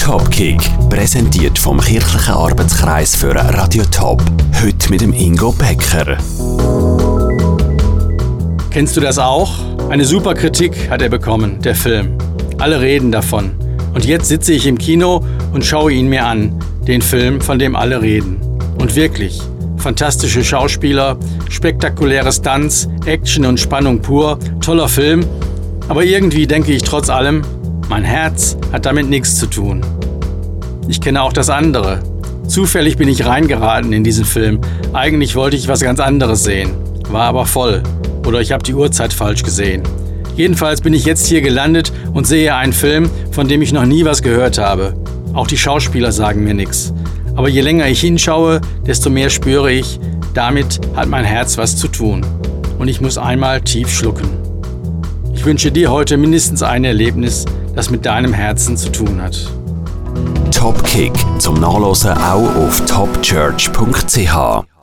Topkick, präsentiert vom Kirchlichen Arbeitskreis für Radio Top. Heute mit dem Ingo Becker. Kennst du das auch? Eine super Kritik hat er bekommen, der Film. Alle reden davon. Und jetzt sitze ich im Kino und schaue ihn mir an, den Film, von dem alle reden. Und wirklich, fantastische Schauspieler, spektakuläre Stunts, Action und Spannung pur, toller Film. Aber irgendwie denke ich trotz allem, mein Herz hat damit nichts zu tun. Ich kenne auch das andere. Zufällig bin ich reingeraten in diesen Film. Eigentlich wollte ich was ganz anderes sehen, war aber voll. Oder ich habe die Uhrzeit falsch gesehen. Jedenfalls bin ich jetzt hier gelandet und sehe einen Film, von dem ich noch nie was gehört habe. Auch die Schauspieler sagen mir nichts. Aber je länger ich hinschaue, desto mehr spüre ich, damit hat mein Herz was zu tun. Und ich muss einmal tief schlucken. Ich wünsche dir heute mindestens ein Erlebnis, das mit deinem Herzen zu tun hat. Topkick zum Nachlesen auch auf topchurch.ch.